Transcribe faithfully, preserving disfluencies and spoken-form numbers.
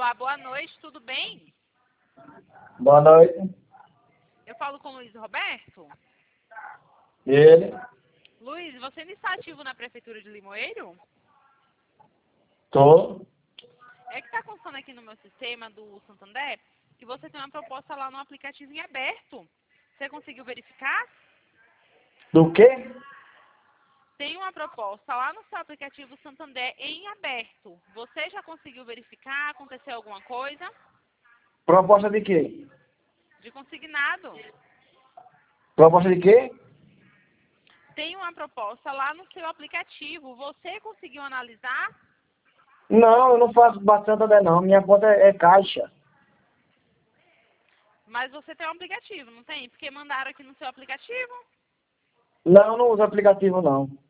Olá, boa noite, tudo bem? Boa noite. Eu falo com o Luiz Roberto. Ele? Luiz, você ainda está ativo na Prefeitura de Limoeiro? Tô. É que está constando aqui no meu sistema do Santander que você tem uma proposta lá no aplicativo em aberto. Você conseguiu verificar? Do quê? Tem uma proposta lá no seu aplicativo Santander em aberto. Você já conseguiu verificar? Aconteceu alguma coisa? Proposta de quê? De consignado. Proposta de quê? Tem uma proposta lá no seu aplicativo. Você conseguiu analisar? Não, eu não faço Santander não. Minha conta é, é caixa. Mas você tem um aplicativo, não tem? Porque mandaram aqui no seu aplicativo. Não, eu não uso aplicativo não.